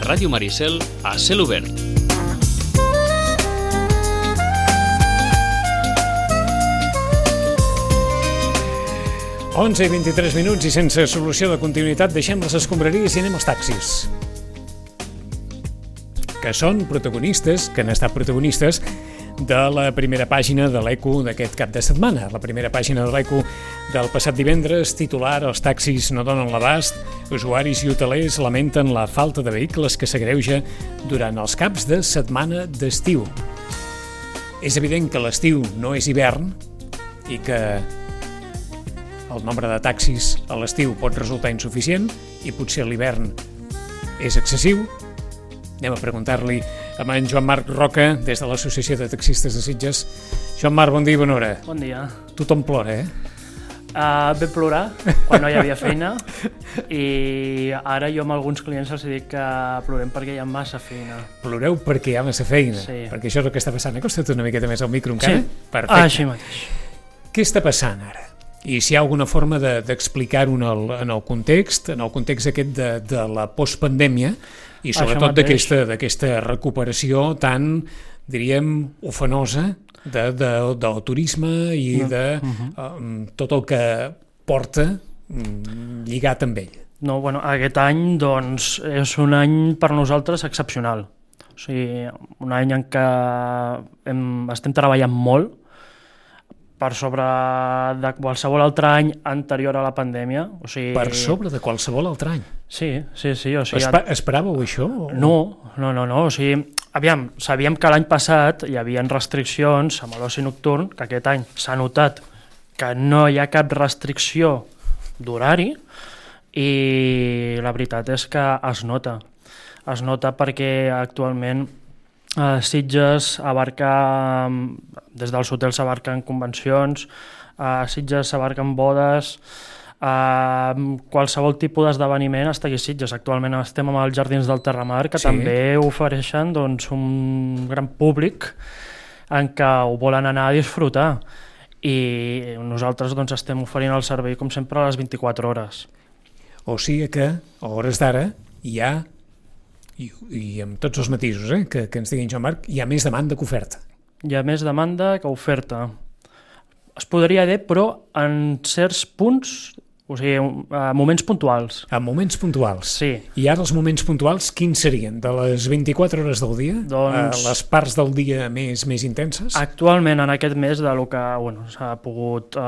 Ràdio Maricel a Cel Obert. Onze i 23 minuts i sense solució de continuïtat deixem les escombraries i anem als taxis. Que són protagonistes, que han estat protagonistes de la primera pàgina de l'Eco d'aquest cap de setmana. La primera pàgina de l'Eco del passat divendres, titular: els taxis no donen l'abast, usuaris i hotelers lamenten la falta de vehicles que s'agreuja durant els caps de setmana d'estiu. És evident que l'estiu no és hivern i que el nombre de taxis a l'estiu pot resultar insuficient i potser a l'hivern és excessiu. Anem a preguntar-li a en Joan Marc Roca, des de l'Associació de Taxistes de Sitges. Joan Marc, bon dia i bona hora. Bon dia. Tothom plora, Vam plorar quan no hi havia feina i ara jo amb alguns clients els dic que plorem perquè hi ha massa feina. Ploreu perquè hi ha massa feina? Sí. Perquè això és el que està passant. Acosta't una miqueta més al micro encara? Sí. Perfecte. Així mateix. Què està passant ara? I si hi ha alguna forma d'explicar-ho en el context aquest de la postpandèmia i sobretot d'aquesta recuperació tan, diríem, ufanosa del turisme i de tot el que porta lligat amb ell. No, bueno, aquest any doncs, és un any per nosaltres excepcional. O sigui, un any en què estem treballant molt per sobre de qualsevol altre any anterior a la pandèmia. O sigui, per sobre de qualsevol altre any? Sí. O sigui, esperàveu això? No. O sigui, aviam, sabíem que l'any passat hi havia restriccions amb l'oci nocturn, que aquest any s'ha notat que no hi ha cap restricció d'horari i la veritat és que es nota. Es nota perquè actualment Sitges abarca, des dels hotels s'abarquen convencions, Sitges s'abarquen bodes, qualsevol tipus d'esdeveniment està aquí a Sitges. Actualment estem amb els Jardins del Terramar, que també ofereixen doncs, un gran públic en què ho volen anar a disfrutar. I nosaltres doncs, estem oferint el servei, com sempre, a les 24 hores. O sigui que, a hores d'ara, hi ha, i amb tots els matisos que ens diguin, Joan Marc, hi ha més demanda que oferta. Hi ha més demanda que oferta. Es podria dir, però en certs punts, o sigui, a moments puntuals. A moments puntuals? Sí. I ara els moments puntuals quins serien? De les 24 hores del dia? Doncs, les parts del dia més intenses? Actualment, en aquest mes, del que s'ha pogut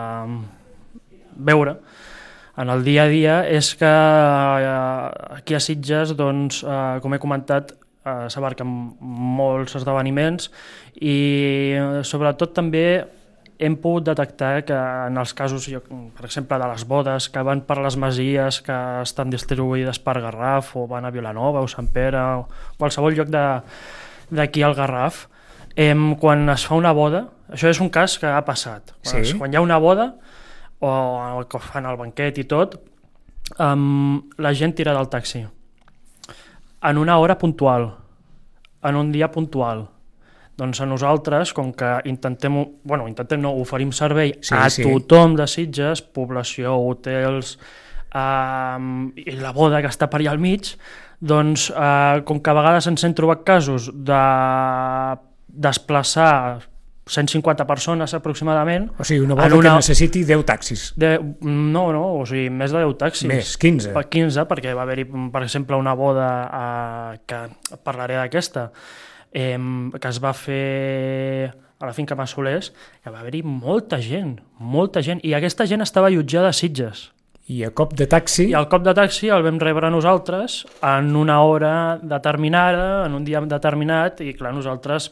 veure en el dia a dia, és que aquí a Sitges, doncs, com he comentat, s'abarquen molts esdeveniments i sobretot també hem pogut detectar que en els casos, per exemple, de les bodes que van per les masies que estan distribuïdes per Garraf o van a Vilanova o Sant Pere o qualsevol lloc d'aquí al Garraf, quan es fa una boda, això és un cas que ha passat, quan hi ha una boda o que fan el banquet i tot, la gent tira del taxi en una hora puntual, en un dia puntual. Doncs a nosaltres, com que oferim servei a tothom de Sitges, població, hotels i la boda que està per allà al mig, doncs com que a vegades ens hem trobat casos de desplaçar 150 persones aproximadament. O sigui, una boda que necessiti 10 taxis. O sigui, més de 10 taxis. Més, 15. 15, perquè va haver-hi, per exemple, una boda que parlaré d'aquesta, que es va fer a la finca Massolers, que va haver-hi molta gent, i aquesta gent estava allotjada a Sitges. I a cop de taxi? I al cop de taxi el vam rebre nosaltres en una hora determinada, en un dia determinat, i clar, nosaltres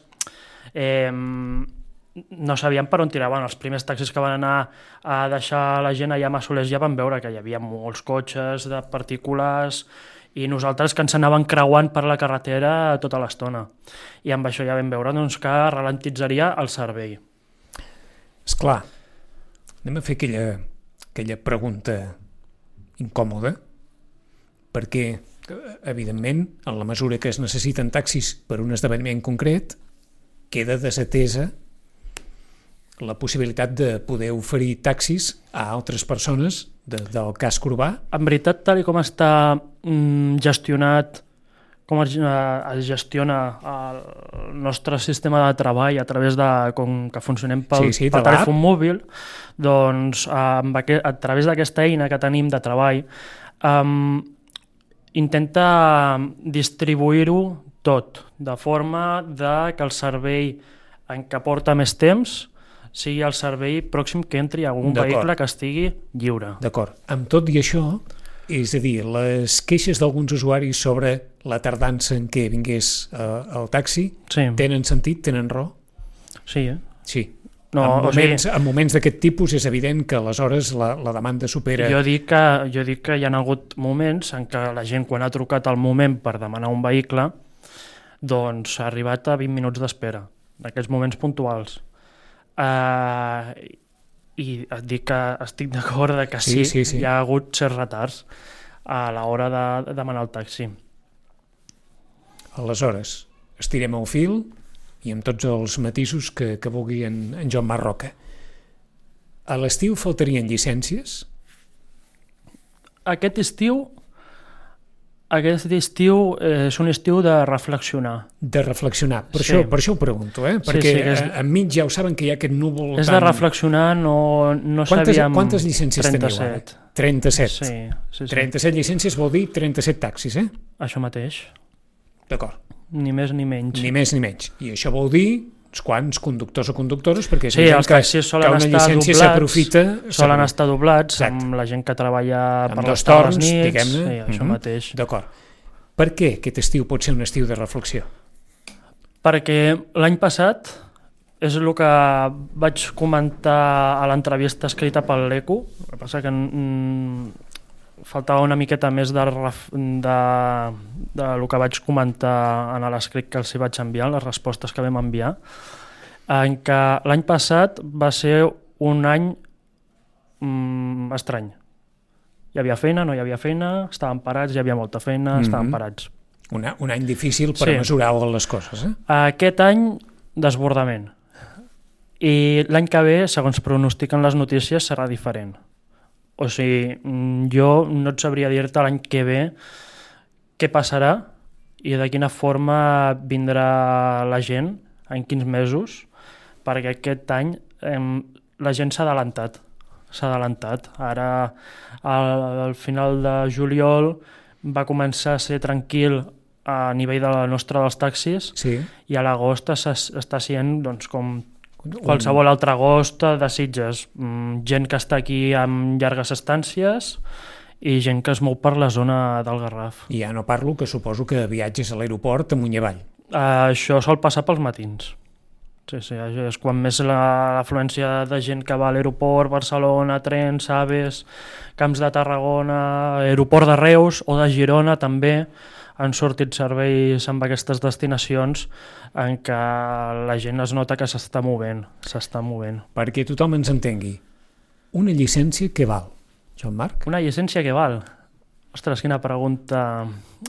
no sabíem per on tiraven. Els primers taxis que van anar a deixar la gent allà a Massolers ja van veure que hi havia molts cotxes de particulars i nosaltres que ens anaven creuant per la carretera tota l'estona. I amb això ja vam veure doncs, que ralentitzaria el servei. Esclar, anem a fer aquella pregunta incòmoda, perquè, evidentment, en la mesura que es necessiten taxis per un esdeveniment concret, queda desatesa la possibilitat de poder oferir taxis a altres persones del casc urbà? En veritat, tal com està gestionat com es gestiona el nostre sistema de treball a través de com que funcionem pel telèfon mòbil, doncs a través d'aquesta eina que tenim de treball intenta distribuir-ho tot, de forma que el servei en què porta més temps sigui el servei pròxim que entri a algun vehicle que estigui lliure. D'acord. Amb tot i això, és a dir, les queixes d'alguns usuaris sobre la tardança en què vingués el taxi tenen sentit, tenen raó? Sí, Sí. En moments d'aquest tipus és evident que aleshores la demanda supera... Jo dic que hi ha hagut moments en què la gent, quan ha trucat al moment per demanar un vehicle, doncs ha arribat a 20 minuts d'espera, d'aquests moments puntuals. I et dic que estic d'acord que sí, hi ha hagut certs retards a l'hora de demanar el taxi. Aleshores, estirem el fil i amb tots els matisos que vulgui en Joan Marc Roca. A l'estiu faltarien llicències? Aquest estiu és un estiu de reflexionar. De reflexionar, per això ho pregunto, perquè enmig ja ho saben que hi ha aquest núvol... És de reflexionar, no sabíem... Quantes llicències teniu ara? 37. Sí. 37 llicències vol dir 37 taxis, Això mateix. D'acord. Ni més ni menys. Ni més ni menys. I això vol dir quants conductors o conductores, perquè sí, els taxis solen estar doblats amb la gent que treballa per les tardes nits, diguem-ne. Això mateix. D'acord. Per què aquest estiu pot ser un estiu de reflexió? Perquè l'any passat és el que vaig comentar a l'entrevista escrita per l'ECO, el que passa que faltava una miqueta més de el que vaig comentar en l'escrit que els hi vaig enviar, les respostes que vam enviar, en què l'any passat va ser un any estrany. Hi havia feina, no hi havia feina, estàvem parats, hi havia molta feina, estàvem parats. Un any difícil per mesurar les coses. Aquest any, desbordament. I l'any que ve, segons pronostiquen les notícies, serà diferent. O sigui, jo no et sabria dir-te l'any que ve què passarà i de quina forma vindrà la gent, en quins mesos, perquè aquest any la gent s'ha adelantat. Ara, al final de juliol, va començar a ser tranquil a nivell de la nostra dels taxis i a l'agost està sent doncs, com qualsevol altre agost de Sitges. Gent que està aquí amb llargues estàncies i gent que es mou per la zona del Garraf. I ja no parlo, que suposo que viatges a l'aeroport amunt i avall. Això sol passar pels matins. Sí, és quan més l'afluència de gent que va a l'aeroport, Barcelona, Trens, Aves, Camps de Tarragona, aeroport de Reus o de Girona també, han sortit serveis amb aquestes destinacions en què la gent es nota que s'està movent. Perquè tothom ens entengui. Una llicència què val, Joan Marc? Una llicència què val? Ostres, quina pregunta.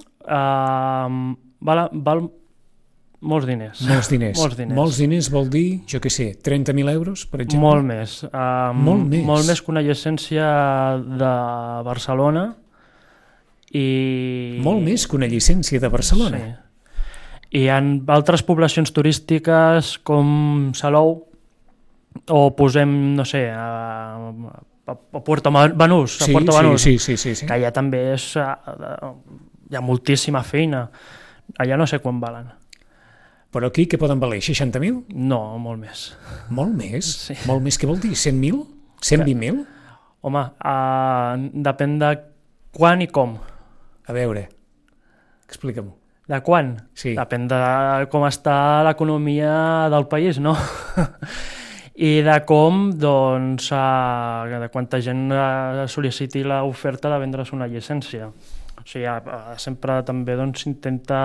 Val molts diners. Molts diners vol dir, jo què sé, 30.000 euros, per exemple? Molt més. Molt més que una llicència de Barcelona. Molt més que una llicència de Barcelona. I hi ha altres poblacions turístiques com Salou o posem, no sé, a Puerto Banús, que allà també hi ha moltíssima feina. Allà no sé quan valen. Però aquí què poden valer? 60.000? No, molt més. Molt més? Sí. Molt més, què vol dir? 100.000? 120.000? Home, depèn de quan i com. A veure, explica-m'ho. De quan? Sí. Depèn de com està l'economia del país, no? I de com, doncs, de quanta gent sol·liciti l'oferta de vendre's una llicència. O sigui, sempre també s'intenta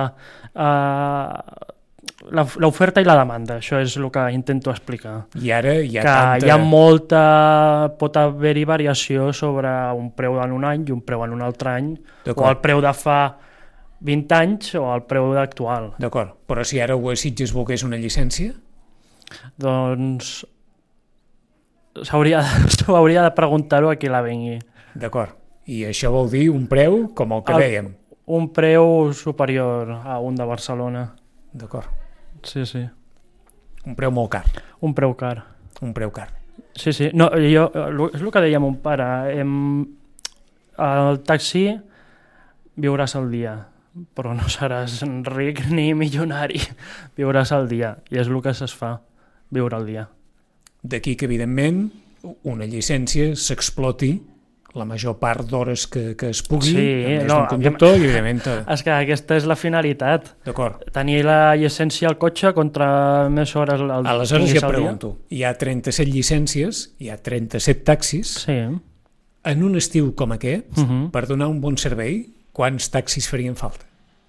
l'oferta i la demanda, això és el que intento explicar. I ara hi ha que hi ha pot haver-hi variació sobre un preu en un any i un preu en un altre any, o el preu de fa 20 anys o el preu actual. D'acord, però si ara a Sitges volgués una llicència? Doncs s'hauria de preguntar-ho a qui la vengui. D'acord, i això vol dir un preu com el que dèiem. un preu superior a un de Barcelona. D'acord. Sí, sí. Un preu molt car. Un preu car. Un preu car. Sí, sí. No, és el que deia mon pare. Al taxi viuràs el dia, però no seràs ric ni milionari. Viuràs el dia, i és el que es fa, viure el dia. D'aquí que, evidentment, una llicència s'exploti la major part d'hores que es pugui, Sí, a més no, d'un conductor, i evidentment... És que aquesta és la finalitat. D'acord. Tenir la llicència al cotxe contra més hores al Aleshores tinguis ja al dia. pregunto, hi ha 37 llicències, hi ha 37 taxis, Sí. en un estiu com aquest, Mhm. per donar un bon servei, quants taxis farien falta?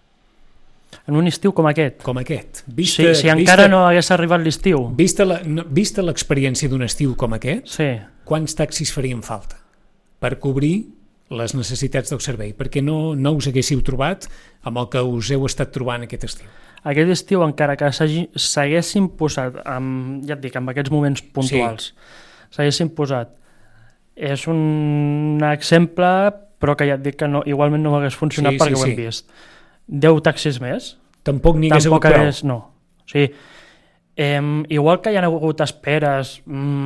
En un estiu com aquest. Com aquest. Si encara no hagués arribat l'estiu. Vista l'experiència d'un estiu com aquest, Sí. quants taxis farien falta per cobrir les necessitats del servei? Perquè no us haguéssiu trobat amb el que us heu estat trobant aquest estiu. Aquest estiu, encara que s'haguessin posat, ja et dic, en aquests moments puntuals, s'haguessin posat, és un exemple, però que ja et dic que igualment no hagués funcionat perquè ho hem vist. 10 taxis més? Tampoc n'hi hagués hagut prou? No. O sigui, igual que hi ha hagut esperes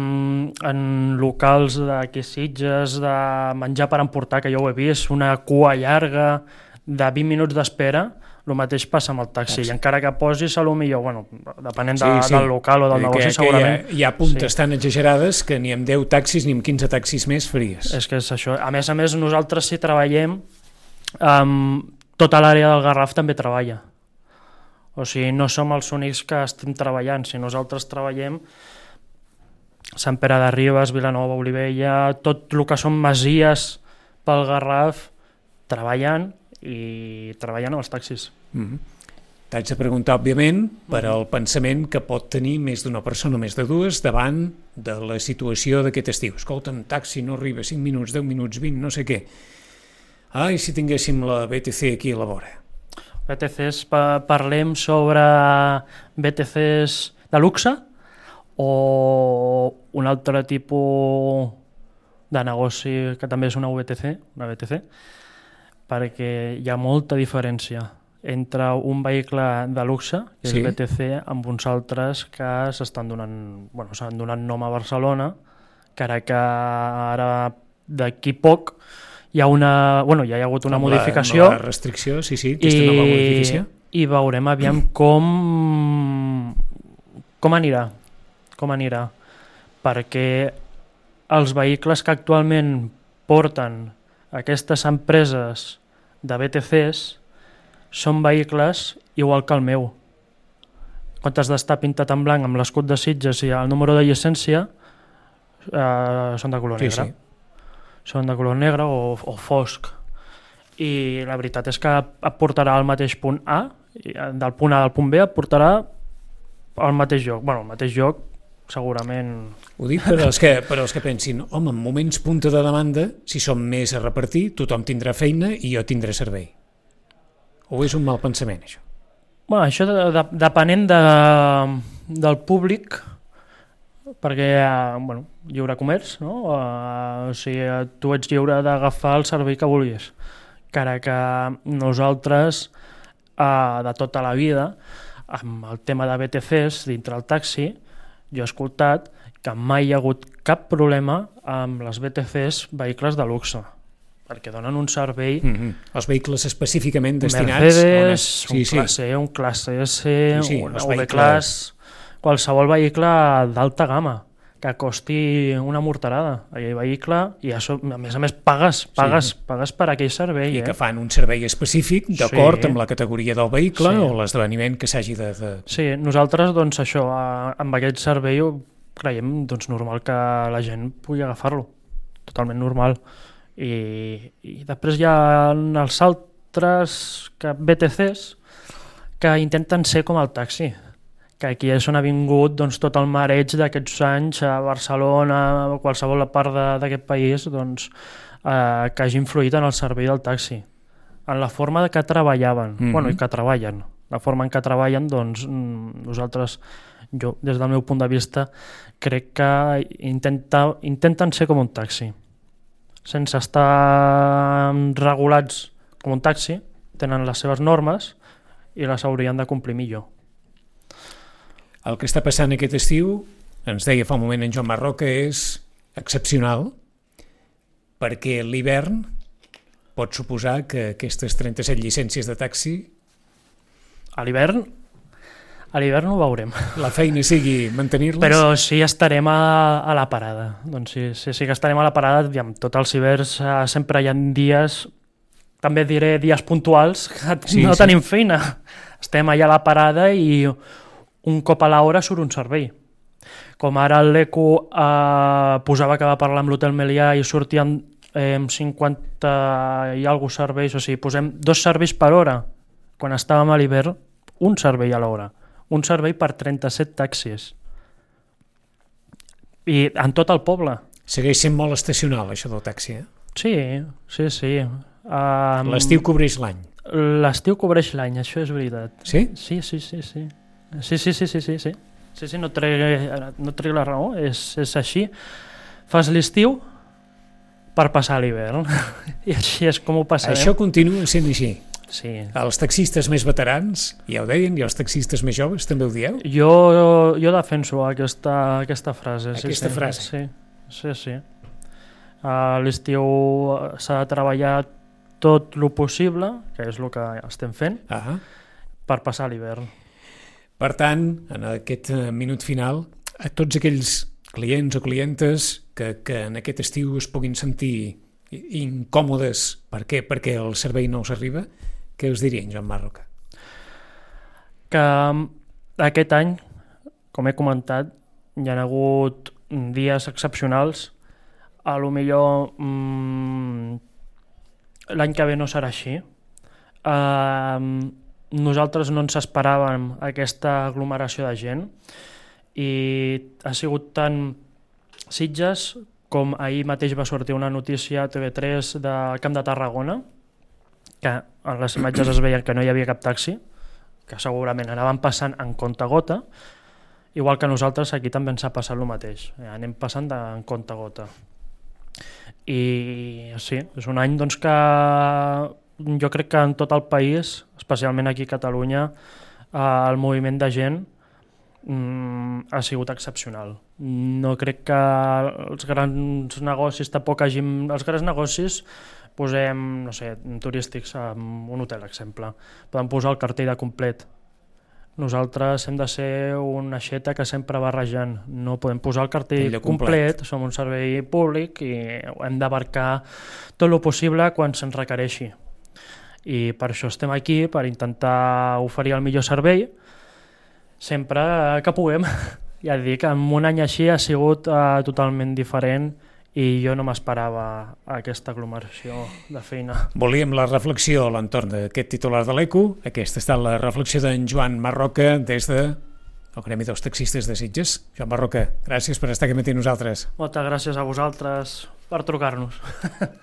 en locals d'aquí Sitges de menjar per emportar, que jo ho he vist, una cua llarga de 20 minuts d'espera, el mateix passa amb el taxi. I encara que posis a lo millor, bueno, depenent del local o del negoci, segurament... Hi ha puntes tan exagerades que ni amb 10 taxis ni amb 15 taxis més faries. És que és això. A més, nosaltres si treballem, tota l'àrea del Garraf també treballa. O sigui, no som els únics que estem treballant. Si nosaltres treballem, Sant Pere de Ribes, Vilanova, Olivella, tot el que són masies pel Garraf, treballen amb els taxis. T'haig de preguntar, òbviament, per al pensament que pot tenir més d'una persona, més de dues, davant de la situació d'aquest estiu. Escolta, un taxi no arriba 5 minuts, 10 minuts, 20, no sé què. Ai, si tinguéssim la BTC aquí a la vora. BTCs, parlem sobre BTCs de luxe o un altre tipus de negoci que també és una BTC, perquè hi ha molta diferència entre un vehicle de luxe, que és BTC, amb uns altres que s'han donat nom a Barcelona, que ara d'aquí poc hi ha hagut una modificació. La restricció, sí, aquesta nova modificació. I veurem aviam com anirà, perquè els vehicles que actualment porten aquestes empreses de BTCs són vehicles igual que el meu. Quan has d'estar pintat en blanc amb l'escut de Sitges i el número de llicència, són de color negre. Són de color negre o fosc. I la veritat és que et portarà al mateix punt A, i del punt A al punt B et portarà al mateix lloc. Bueno, al mateix lloc segurament... Ho dic per als que pensin, home, en moments punta de demanda, si som més a repartir, tothom tindrà feina i jo tindré servei. O és un mal pensament, això? Bueno, això depenent del públic, perquè lliure comerç, no? O sigui, tu ets lliure d'agafar el servei que vulguis. Encara que nosaltres, de tota la vida, amb el tema de BTCs dintre el taxi, jo he escoltat que mai hi ha hagut cap problema amb les BTCs vehicles de luxe, perquè donen un servei... Els vehicles específicament destinats... Mercedes, un classe S, un V-Class, qualsevol vehicle d'alta gamma, que costi una morterada, aquell vehicle, i a més pagues per aquell servei. I que fan un servei específic d'acord amb la categoria del vehicle o l'esdeveniment que s'hagi de... Sí, nosaltres, doncs, això, amb aquest servei creiem normal que la gent pugui agafar-lo, totalment normal. I després hi ha els altres BTCs que intenten ser com el taxi, que aquí és on ha vingut tot el mareig d'aquests anys a Barcelona o qualsevol part d'aquest país que hagi influït en el servei del taxi, en la forma que treballaven, i que treballen. La forma en què treballen, nosaltres, jo, des del meu punt de vista, crec que intenten ser com un taxi, sense estar regulats com un taxi, tenen les seves normes i les haurien de complir millor. El que està passant aquest estiu, ens deia fa un moment en Joan Marroca, és excepcional, perquè l'hivern pot suposar que aquestes 37 llicències de taxi... A l'hivern ho veurem. La feina sigui mantenir-les? Però sí estarem a la parada. Doncs sí que estarem a la parada. Aviam, tots els hiverns sempre hi ha dies, també diré dies puntuals, que no tenim feina. Estem allà a la parada i un cop a l'hora surt un servei. Com ara l'ECO posava que va parlar amb l'Hotel Melià i sortien 50 i alguna serveis, o sigui, posem 2 serveis per hora. Quan estàvem a l'hivern, un servei a l'hora. Un servei per 37 taxis. I en tot el poble. Segueix sent molt estacional, això del taxi, eh? Sí. L'estiu cobreix l'any. L'estiu cobreix l'any, això és veritat. Sí? Sí. Sí, no trec la raó, és així. Fas l'estiu per passar l'hivern. I així és com ho passarem. Això continua sent així. Sí. Els taxistes més veterans, ja ho deien, i els taxistes més joves també ho dieu? Jo defenso aquesta frase. Aquesta frase? Sí. A l'estiu s'ha de treballar tot el possible, que és el que estem fent, per passar l'hivern. Per tant, en aquest minut final, a tots aquells clients o clientes que en aquest estiu es puguin sentir incòmodes, per què? Perquè el servei no us arriba, què us dirien, Joan Marroca? Que aquest any, com he comentat, hi ha hagut dies excepcionals. A lo millor l'any que ve no serà així. Nosaltres no ens esperàvem aquesta aglomeració de gent i ha sigut tant Sitges com ahir mateix va sortir una notícia a TV3 del Camp de Tarragona, que en les imatges es veia que no hi havia cap taxi, que segurament anaven passant en compte-gota, igual que nosaltres aquí també ens ha passat el mateix, anem passant en compte-gota. I sí, és un any doncs, que jo crec que en tot el país, especialment aquí a Catalunya, el moviment de gent ha sigut excepcional. No crec que els grans negocis tampoc hagin... Els grans negocis posem, no sé, turístics, un hotel, exemple. Podem posar el cartell de complet. Nosaltres hem de ser una aixeta que sempre barrejant. No podem posar el cartell complet, som un servei públic i hem d'abarcar tot el possible quan se'ns requereixi. I per això estem aquí, per intentar oferir el millor servei, sempre que puguem. Ja et dic, en un any així ha sigut totalment diferent i jo no m'esperava aquesta aglomeració de feina. Volíem la reflexió a l'entorn d'aquest titular de l'ECO. Aquesta ha estat la reflexió d'en Joan Marroca des del Gremi dels Taxistes de Sitges. Joan Marroca, gràcies per estar aquí amb nosaltres. Moltes gràcies a vosaltres per trucar-nos.